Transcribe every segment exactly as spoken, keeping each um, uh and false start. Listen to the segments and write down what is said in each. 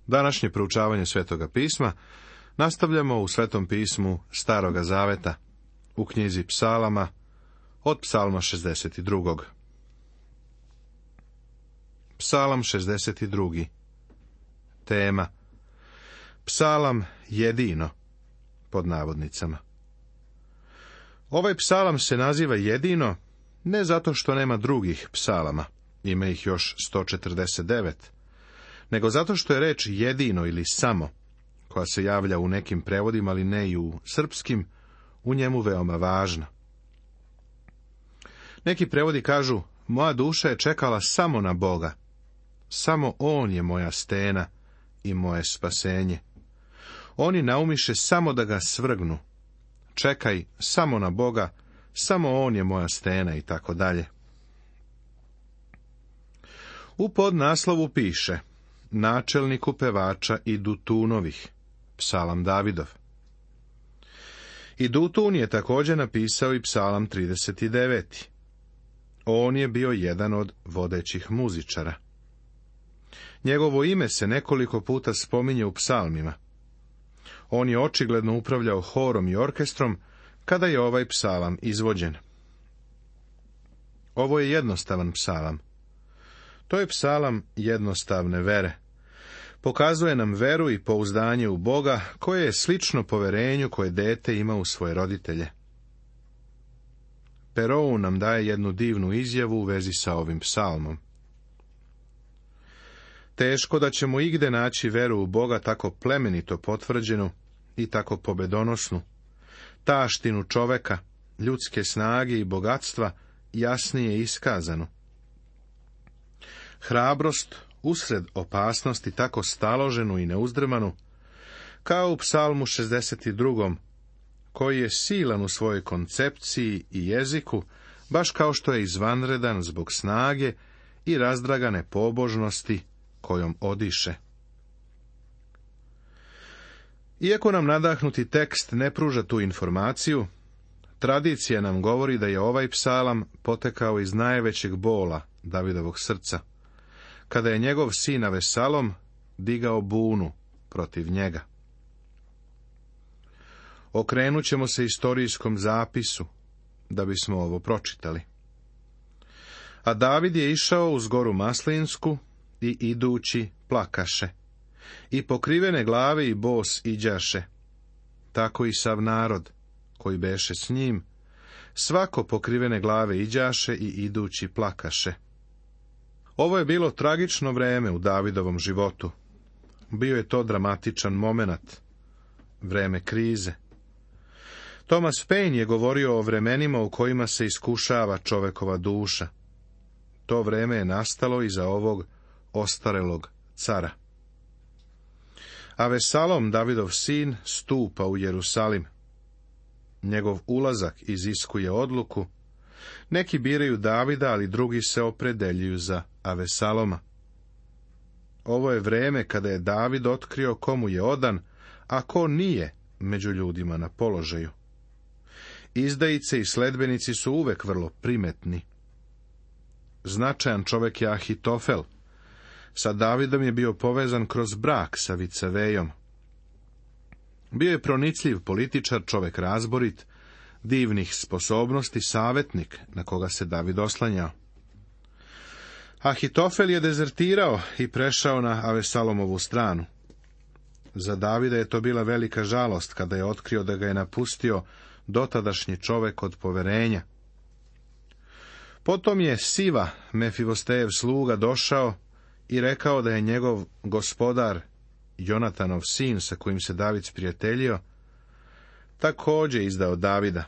Današnje proučavanje Svetoga pisma nastavljamo u Svetom pismu Staroga zaveta, u knjizi Psalama, od Psalma šezdeset dva. Psalam šezdeset dva. Tema: Psalam jedino, pod navodnicama. Ovaj psalam se naziva jedino ne zato što nema drugih psalama, ima ih još sto četrdeset devet, nego zato što je reč jedino ili samo, koja se javlja u nekim prevodima, ali ne i u srpskim, u njemu veoma važna. Neki prevodi kažu: moja duša je čekala samo na Boga, samo On je moja stena i moje spasenje. Oni naumiše samo da ga svrgnu. Čekaj samo na Boga, samo On je moja stena i tako dalje. U podnaslovu piše: načelniku pevača i Dutunovih, psalam Davidov. I Dutun je također napisao i psalam trideset devet. On je bio jedan od vodećih muzičara. Njegovo ime se nekoliko puta spominje u psalmima. On je očigledno upravljao horom i orkestrom kada je ovaj psalam izvođen. Ovo je jednostavan psalam. To je psalam jednostavne vere. Pokazuje nam veru i pouzdanje u Boga, koje je slično poverenju koje dete ima u svoje roditelje. Perou nam daje jednu divnu izjavu u vezi sa ovim psalmom. Teško da ćemo igde naći veru u Boga tako plemenito potvrđenu i tako pobedonosnu, taštinu čoveka, ljudske snage i bogatstva jasnije iskazanu. Hrabrost usred opasnosti tako staloženu i neuzdrmanu, kao u psalmu šezdeset dva, koji je silan u svojoj koncepciji i jeziku, baš kao što je izvanredan zbog snage i razdragane pobožnosti kojom odiše. Iako nam nadahnuti tekst ne pruža tu informaciju, tradicija nam govori da je ovaj psalam potekao iz najvećeg bola Davidovog srca, kada je njegov sin Avesalom digao bunu protiv njega. Okrenut ćemo se istorijskom zapisu, da bismo ovo pročitali. A David je išao uz goru Maslinsku i idući plakaše, i pokrivene glave i bos iđaše, tako i sav narod koji beše s njim, svako pokrivene glave iđaše i idući plakaše. Ovo je bilo tragično vreme u Davidovom životu. Bio je to dramatičan momenat, vreme krize. Thomas Paine je govorio o vremenima u kojima se iskušava čovekova duša. To vreme je nastalo iza ovog ostarelog cara. Avesalom, Davidov sin, stupa u Jerusalim. Njegov ulazak iziskuje odluku. Neki biraju Davida, ali drugi se opredeljuju za Avesaloma. Ovo je vreme kada je David otkrio komu je odan, a ko nije među ljudima na položaju. Izdajice i sledbenici su uvek vrlo primetni. Značajan čovek je Ahitofel. Sa Davidom je bio povezan kroz brak sa Vicavejom. Bio je pronicljiv političar, čovek razborit, divnih sposobnosti, savjetnik na koga se David oslanjao. Ahitofel je dezertirao i prešao na Avesalomovu stranu. Za Davida je to bila velika žalost kada je otkrio da ga je napustio dotadašnji čovek od poverenja. Potom je Siva, Mefivostejev sluga, došao i rekao da je njegov gospodar, Jonatanov sin sa kojim se David sprijateljio, također izdao Davida.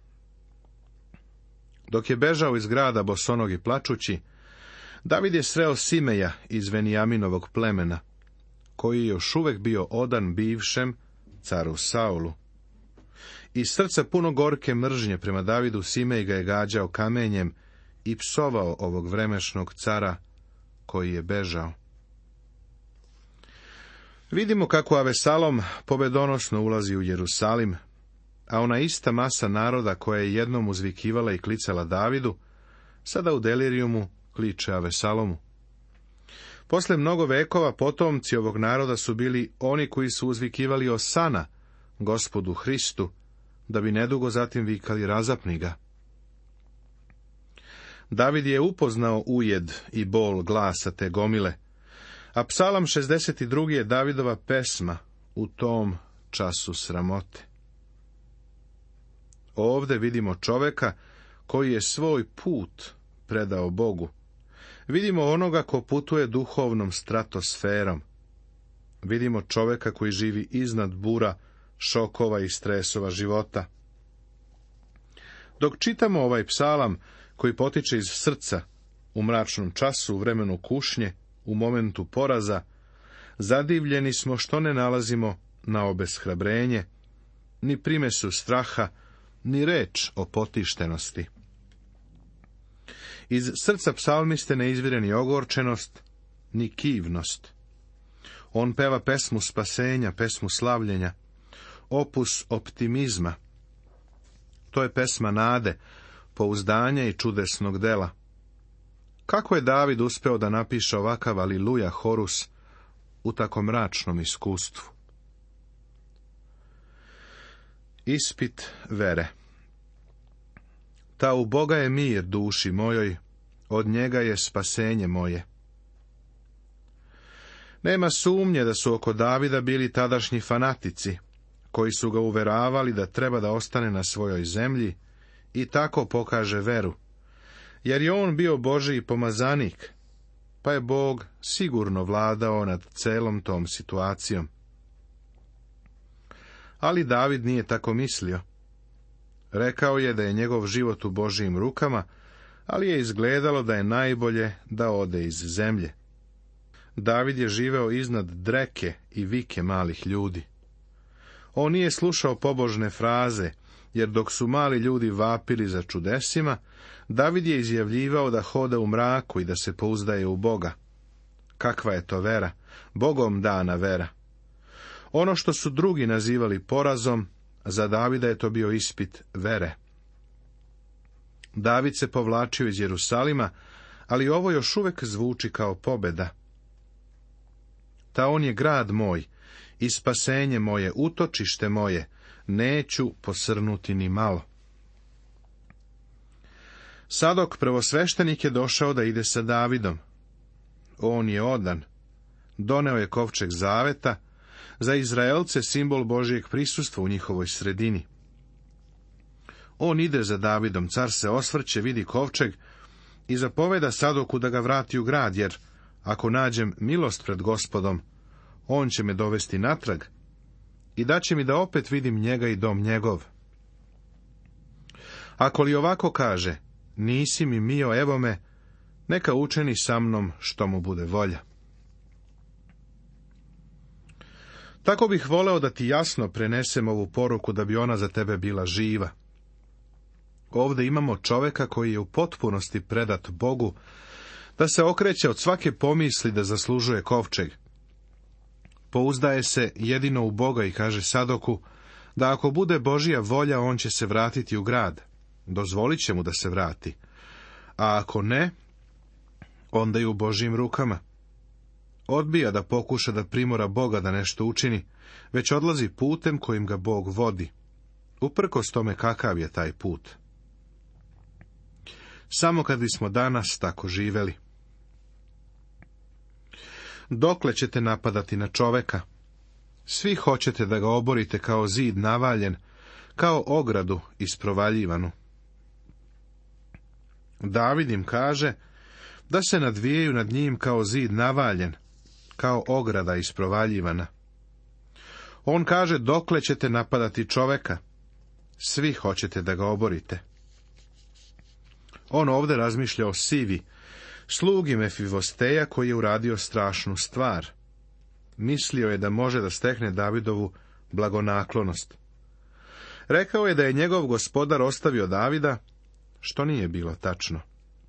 Dok je bežao iz grada bosonogi plačući, David je sreo Simeja iz Venijaminovog plemena, koji je još uvek bio odan bivšem caru Saulu. Iz srca puno gorke mržnje prema Davidu, Simej ga je gađao kamenjem i psovao ovog vremešnog cara koji je bežao. Vidimo kako Avesalom pobedonosno ulazi u Jerusalim, a ona ista masa naroda koja je jednom uzvikivala i klicala Davidu, sada u delirijumu kliče Avesalomu. Posle mnogo vekova potomci ovog naroda su bili oni koji su uzvikivali Osana, Gospodu Hristu, da bi nedugo zatim vikali razapni ga. David je upoznao ujed i bol glasa te gomile, a Psalam šezdeset drugi je Davidova pesma u tom času sramote. Ovde vidimo čoveka koji je svoj put predao Bogu. Vidimo onoga ko putuje duhovnom stratosferom. Vidimo čoveka koji živi iznad bura, šokova i stresova života. Dok čitamo ovaj psalam, koji potiče iz srca, u mračnom času, u vremenu kušnje, u momentu poraza, zadivljeni smo što ne nalazimo na obeshrabrenje, ni primesu straha, ni reč o potištenosti. Iz srca psalmiste ne izvire ni ogorčenost, ni kivnost. On peva pesmu spasenja, pesmu slavljenja, opus optimizma. To je pesma nade, pouzdanja i čudesnog dela. Kako je David uspeo da napiše ovakav aliluja horus u tako mračnom iskustvu? Ispit vere. Ta u Boga je mir duši mojoj, od njega je spasenje moje. Nema sumnje da su oko Davida bili tadašnji fanatici, koji su ga uveravali da treba da ostane na svojoj zemlji i tako pokaže veru, jer je on bio Božji pomazanik, pa je Bog sigurno vladao nad celom tom situacijom. Ali David nije tako mislio. Rekao je da je njegov život u Božjim rukama, ali je izgledalo da je najbolje da ode iz zemlje. David je živeo iznad dreke i vike malih ljudi. On nije slušao pobožne fraze, jer dok su mali ljudi vapili za čudesima, David je izjavljivao da hoda u mraku i da se pouzdaje u Boga. Kakva je to vera? Bogom dana vera. Ono što su drugi nazivali porazom, za Davida je to bio ispit vere. David se povlačio iz Jerusalima, ali ovo još uvek zvuči kao pobeda. Ta on je grad moj, i spasenje moje, utočište moje, neću posrnuti ni malo. Sadok prvosveštenik je došao da ide sa Davidom. On je odan. Doneo je kovčeg zaveta, za Izraelce simbol Božijeg prisustva u njihovoj sredini. On ide za Davidom, car se osvrće, vidi kovčeg i zapoveda Sadoku da ga vrati u grad, jer ako nađem milost pred Gospodom, on će me dovesti natrag i daće mi da opet vidim njega i dom njegov. Ako li ovako kaže, nisi mi mio, evo me, neka učini sa mnom što mu bude volja. Tako bih voleo da ti jasno prenesem ovu poruku da bi ona za tebe bila živa. Ovde imamo čoveka koji je u potpunosti predat Bogu, da se okreće od svake pomisli da zaslužuje kovčeg. Pouzdaje se jedino u Boga i kaže Sadoku da ako bude Božja volja, on će se vratiti u grad. Dozvolit će mu da se vrati. A ako ne, onda je u Božjim rukama. Odbija da pokuša da primora Boga da nešto učini, već odlazi putem kojim ga Bog vodi. Uprkos tome kakav je taj put. Samo kad bismo danas tako živeli. Dokle ćete napadati na čoveka? Svi hoćete da ga oborite kao zid navaljen, kao ogradu isprovaljivanu. David im kaže da se nadvijaju nad njim kao zid navaljen, kao ograda isprovaljivana. On kaže, dokle ćete napadati čoveka? Svi hoćete da ga oborite. On ovde razmišlja o Sivi, slugi Mefivosteja, koji je uradio strašnu stvar. Mislio je da može da stekne Davidovu blagonaklonost. Rekao je da je njegov gospodar ostavio Davida, što nije bilo tačno.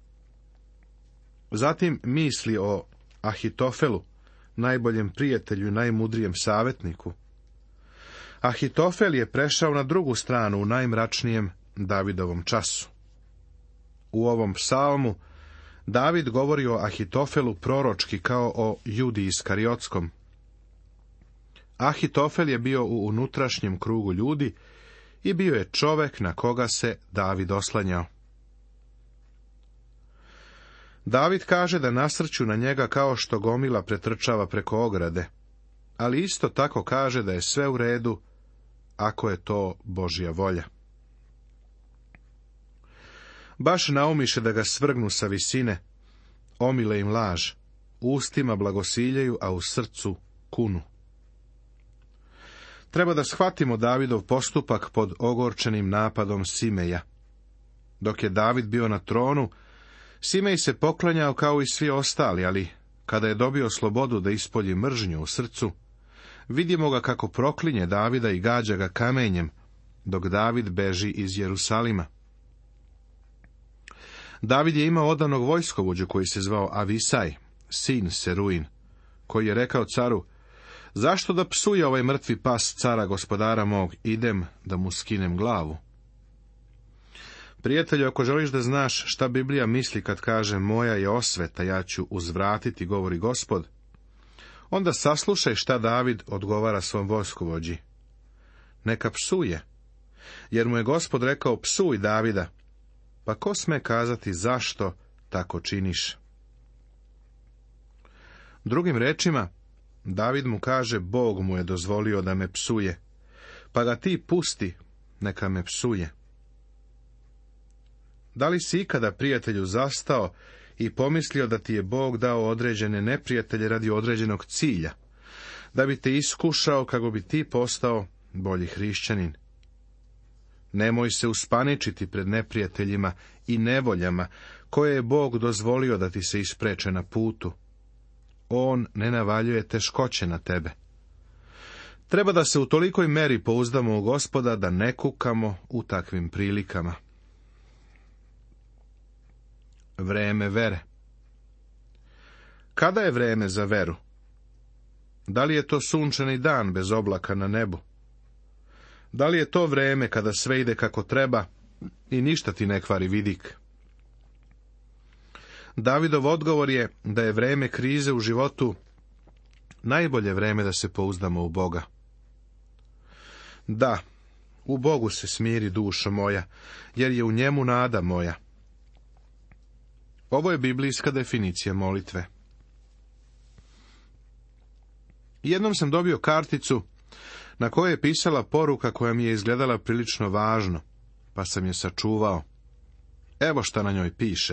Zatim misli o Ahitofelu, najboljem prijatelju i najmudrijem savjetniku. Ahitofel je prešao na drugu stranu u najmračnijem Davidovom času. U ovom psalmu David govori o Ahitofelu proročki kao o Judi Iskariotskom. Ahitofel je bio u unutrašnjem krugu ljudi i bio je čovek na koga se David oslanjao. David kaže da nasrću na njega kao što gomila pretrčava preko ograde, ali isto tako kaže da je sve u redu, ako je to Božja volja. Baš naumiše da ga svrgnu sa visine, omile im laž, ustima blagosiljaju, a u srcu kunu. Treba da shvatimo Davidov postupak pod ogorčenim napadom Simeja. Dok je David bio na tronu, Simej se poklanjao kao i svi ostali, ali kada je dobio slobodu da ispolji mržnju u srcu, vidimo ga kako proklinje Davida i gađa ga kamenjem, dok David beži iz Jerusalima. David je imao odanog vojskovođu koji se zvao Avisaj, sin Seruin, koji je rekao caru: zašto da psuje ovaj mrtvi pas cara gospodara mog, idem da mu skinem glavu. Prijatelju, ako želiš da znaš šta Biblija misli kad kaže moja je osveta, ja ću uzvratiti, govori Gospod, onda saslušaj šta David odgovara svom vojskovođi. Neka psuje, jer mu je Gospod rekao psuj Davida, pa ko sme kazati zašto tako činiš? Drugim rečima, David mu kaže Bog mu je dozvolio da me psuje, pa ga ti pusti, neka me psuje. Da li si ikada, prijatelju, zastao i pomislio da ti je Bog dao određene neprijatelje radi određenog cilja, da bi te iskušao kako bi ti postao bolji hrišćanin? Nemoj se uspaničiti pred neprijateljima i nevoljama koje je Bog dozvolio da ti se ispreče na putu. On ne navaljuje teškoće na tebe. Treba da se u tolikoj meri pouzdamo u Gospoda da ne kukamo u takvim prilikama. Vreme vere. Kada je vreme za veru? Da li je to sunčani dan bez oblaka na nebu? Da li je to vreme kada sve ide kako treba i ništa ti ne kvari vidik? Davidov odgovor je da je vreme krize u životu najbolje vreme da se pouzdamo u Boga. Da, u Bogu se smiri duša moja, jer je u njemu nada moja. Ovo je biblijska definicija molitve. Jednom sam dobio karticu na kojoj je pisala poruka koja mi je izgledala prilično važno, pa sam je sačuvao. Evo šta na njoj piše.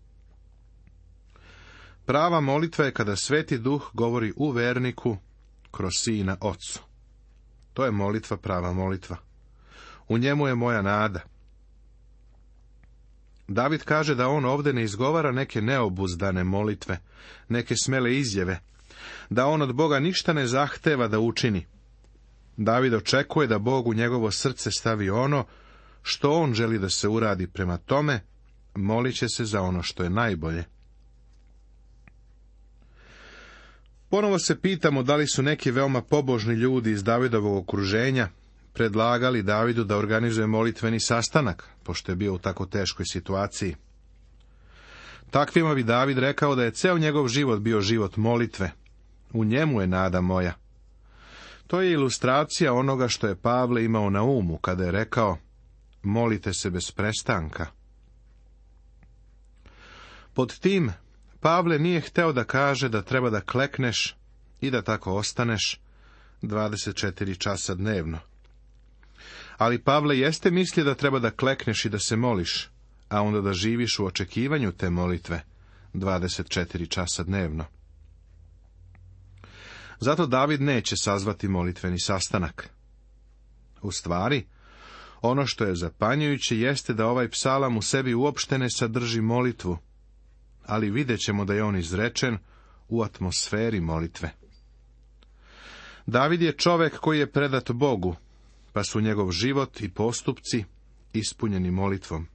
Prava molitva je kada Sveti Duh govori u verniku kroz Sina Ocu. To je molitva, prava molitva. U njemu je moja nada. David kaže da on ovdje ne izgovara neke neobuzdane molitve, neke smele izjave, da on od Boga ništa ne zahteva da učini. David očekuje da Bog u njegovo srce stavi ono što on želi da se uradi, prema tome molit će se za ono što je najbolje. Ponovo se pitamo da li su neki veoma pobožni ljudi iz Davidovog okruženja predlagali Davidu da organizuje molitveni sastanak, pošto je bio u tako teškoj situaciji. Takvima bi David rekao da je ceo njegov život bio život molitve. U njemu je nada moja. To je ilustracija onoga što je Pavle imao na umu kada je rekao molite se bez prestanka. Pod tim Pavle nije hteo da kaže da treba da klekneš i da tako ostaneš dvadeset četiri časa dnevno. Ali Pavle jeste mislio da treba da klekneš i da se moliš, a onda da živiš u očekivanju te molitve dvadeset četiri časa dnevno. Zato David neće sazvati molitveni sastanak. U stvari, ono što je zapanjujuće jeste da ovaj psalam u sebi uopšte ne sadrži molitvu, ali vidjet ćemo da je on izrečen u atmosferi molitve. David je čovek koji je predat Bogu, pa su njegov život i postupci ispunjeni molitvom.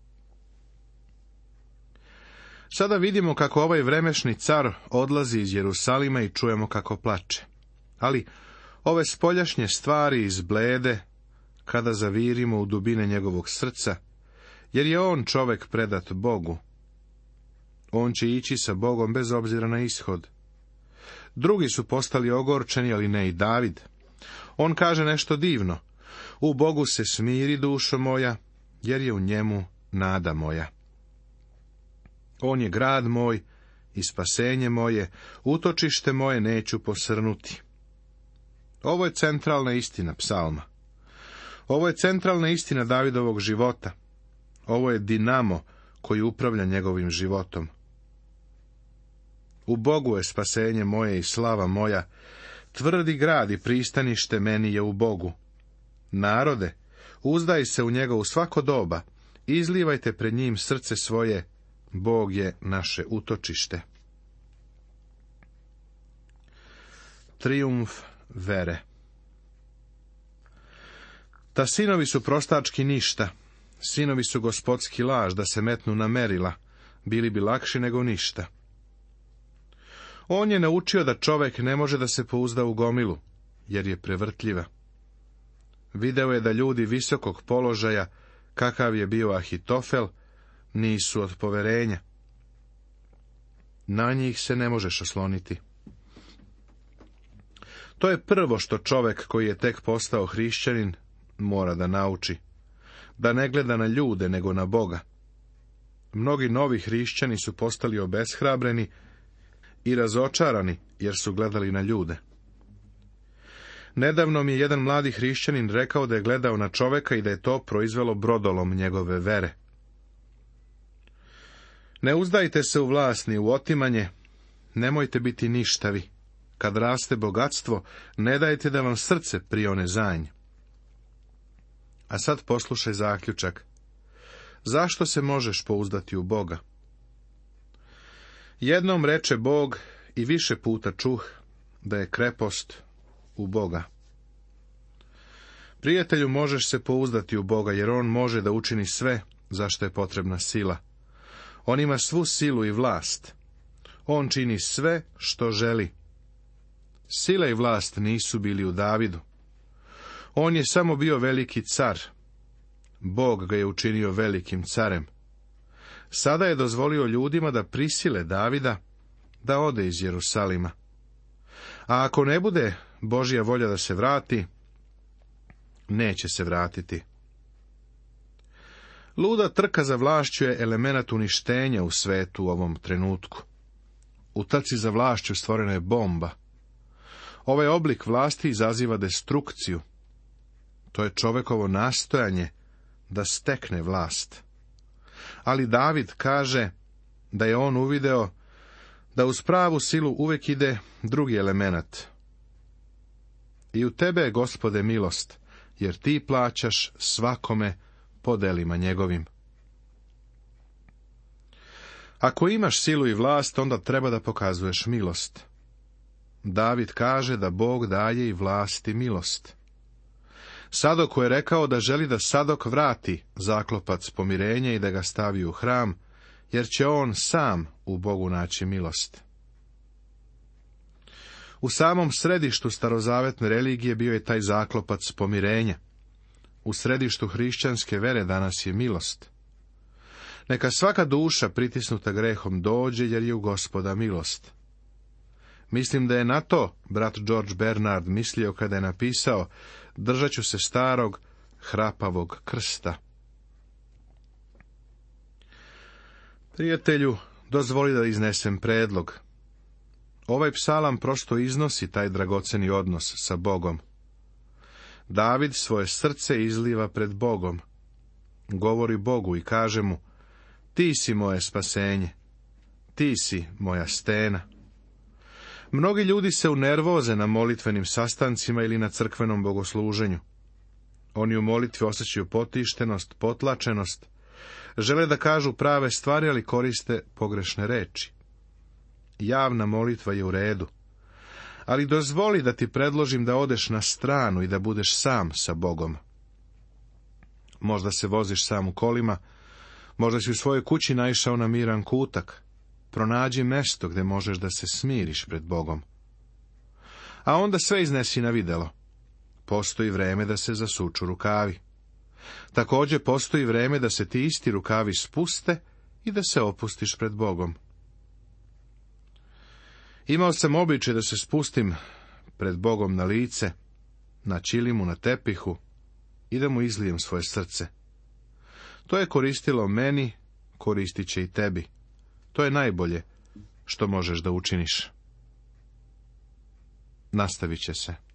Sada vidimo kako ovaj vremešni car odlazi iz Jerusalima i čujemo kako plače. Ali ove spoljašnje stvari izblede kada zavirimo u dubine njegovog srca, jer je on čovek predat Bogu. On će ići sa Bogom bez obzira na ishod. Drugi su postali ogorčeni, ali ne i David. On kaže nešto divno. U Bogu se smiri, dušo moja, jer je u njemu nada moja. On je grad moj i spasenje moje, utočište moje neću posrnuti. Ovo je centralna istina psalma. Ovo je centralna istina Davidovog života. Ovo je dinamo koji upravlja njegovim životom. U Bogu je spasenje moje i slava moja, tvrdi grad i pristanište meni je u Bogu. Narode, uzdaj se u njega u svako doba, izlivajte pred njim srce svoje, Bog je naše utočište. Trijumf vere. Ta sinovi su prostački ništa, sinovi su gospodski laž, da se metnu na merila, bili bi lakši nego ništa. On je naučio da čovek ne može da se pouzda u gomilu, jer je prevrtljiva. Video je da ljudi visokog položaja, kakav je bio Ahitofel, nisu od poverenja. Na njih se ne možeš osloniti. To je prvo što čovek koji je tek postao hrišćanin mora da nauči. Da ne gleda na ljude, nego na Boga. Mnogi novi hrišćani su postali obeshrabreni i razočarani, jer su gledali na ljude. Nedavno mi je jedan mladi hrišćanin rekao da je gledao na čoveka i da je to proizvelo brodolom njegove vere. Ne uzdajte se u vlast ni u otimanje, nemojte biti ništavi. Kad raste bogatstvo, ne dajte da vam srce prione zanj. A sad poslušaj zaključak. Zašto se možeš pouzdati u Boga? Jednom reče Bog i više puta čuh da je krepost u Boga. Prijatelju, možeš se pouzdati u Boga, jer on može da učini sve za što je potrebna sila. On ima svu silu i vlast. On čini sve što želi. Sila i vlast nisu bili u Davidu. On je samo bio veliki car. Bog ga je učinio velikim carem. Sada je dozvolio ljudima da prisile Davida da ode iz Jerusalima. A ako ne bude Božja volja da se vrati, neće se vratiti. Luda trka za vlašću je elemenat uništenja u svetu u ovom trenutku. U trci za vlašću stvorena je bomba. Ovaj oblik vlasti izaziva destrukciju. To je čovekovo nastojanje da stekne vlast. Ali David kaže da je on uvideo da uz pravu silu uvek ide drugi element. I u tebe je, Gospode, milost, jer ti plaćaš svakome po delima njegovim. Ako imaš silu i vlast, onda treba da pokazuješ milost. David kaže da Bog daje i vlast i milost. Sadoku je rekao da želi da Sadok vrati zaklopac pomirenja i da ga stavi u hram, jer će on sam u Bogu naći milost. U samom središtu starozavetne religije bio je taj zaklopac pomirenja. U središtu hrišćanske vere danas je milost. Neka svaka duša pritisnuta grehom dođe, jer je u Gospoda milost. Mislim da je na to brat George Bernard mislio kada je napisao: držat ću se starog, hrapavog krsta. Prijatelju, dozvoli da iznesem predlog. Ovaj psalam prosto iznosi taj dragoceni odnos sa Bogom. David svoje srce izliva pred Bogom. Govori Bogu i kaže mu: ti si moje spasenje, ti si moja stena. Mnogi ljudi se unervoze na molitvenim sastancima ili na crkvenom bogosluženju. Oni u molitvi osjećaju potištenost, potlačenost, žele da kažu prave stvari, ali koriste pogrešne reči. Javna molitva je u redu, ali dozvoli da ti predložim da odeš na stranu i da budeš sam sa Bogom. Možda se voziš sam u kolima, možda si u svojoj kući naišao na miran kutak. Pronađi mesto gde možeš da se smiriš pred Bogom. A onda sve iznesi na videlo. Postoji vreme da se zasuču rukavi. Također postoji vreme da se ti isti rukavi spuste i da se opustiš pred Bogom. Imao sam običaj da se spustim pred Bogom na lice, na čilimu, na tepihu, i da mu izlijem svoje srce. To je koristilo meni, koristit će i tebi. To je najbolje što možeš da učiniš. Nastavit će se.